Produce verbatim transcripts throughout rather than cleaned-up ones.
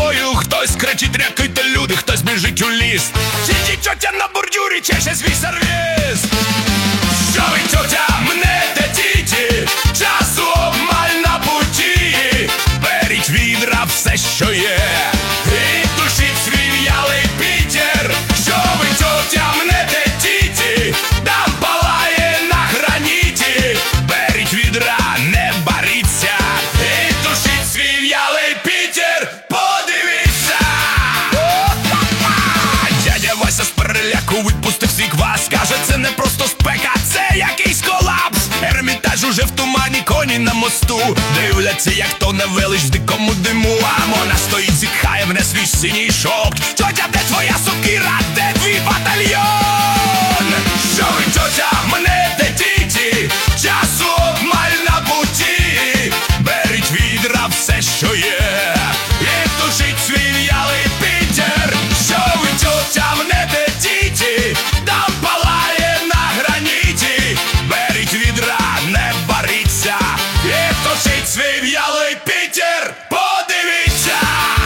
тобою. Хтось кричить, рякайте люди, хтось біжить у ліс. Сидить тьотя на бордюрі, чеше свій сервіс. Що ви, тьотя, мнете діті? Часу обмаль на путі. Беріть відра все, що є, і тушіть свій в'ялий Пітер. Що ви, тьотя, мнете діті? Там палає на граніті. Беріть відра, не баріться, і тушіть свій в'ялий Пітер. Подивіться! Дядя Вася з переляку відпустив свій квас. Каже, це не просто спека, це якийсь колапс. Ермітаж уже в тумані, коні на мосту дивляться, як то не велич в дикому диму. А Мона стоїть, зітхає, вне свій синій шовк. Тьотя, де твоя сокира, де твій батальйон? Що ви, тьотя, мнете діті? Часу обмаль на путі. Беріть відра все, що є, і тушіть свій в'ялий Пітер. Що ви, тьотя, мнете діті? Там палає на граніті. Беріть відра, не баріться, і тушіть свій в'ялий Пітер. Подивіться!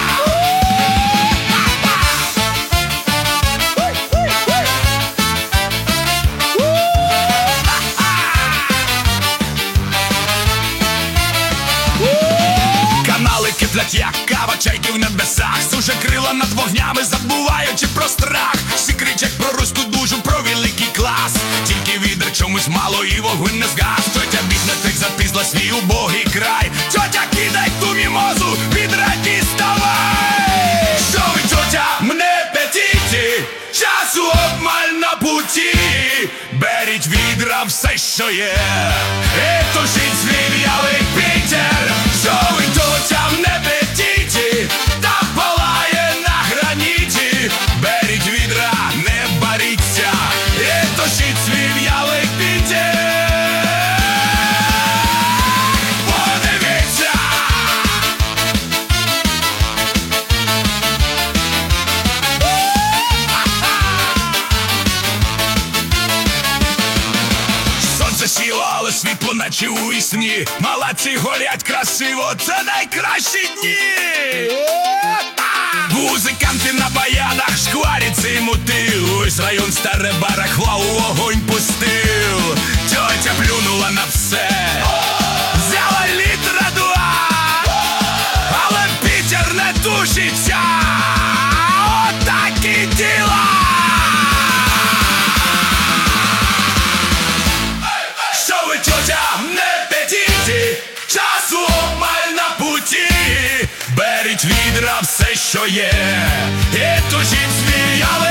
Канали киплять, як кава, чайки в небесах. Суже крила над вогнями, забуваючи про страх. Всі кричать про руську дужу, про великий клас. Тільки відер чомусь мало і вогонь не згас. Тьотя бідна тих запізла свій убогий край. Тьотя, кидай ту мімозу, відра діставай! Що ви, тьотя, мнете діті? Часу обмаль на путі. Беріть відра все, що є, і тушіть свій в'ялий Пітер. Що ви, тьотя, мнете діті? Там палає на граніті. Беріть відра, не баріться, і тушіть свій в'ялий Пітер. Подивіться! Сонце сіло, але світло наче у вісні. Малаці голять красиво, це найкращі дні. Музиканти на баянах шкваряться і мутил. Ось район старе барахла у вогонь пустив. Тьотя плюнула на все, взяла літра два, але Пітер не тушиться. Отакі діла! Що ви, тьотя, мнете діті? Часу обмаль на путі. Беріть відра все, що є, і тушіть свій в'ялий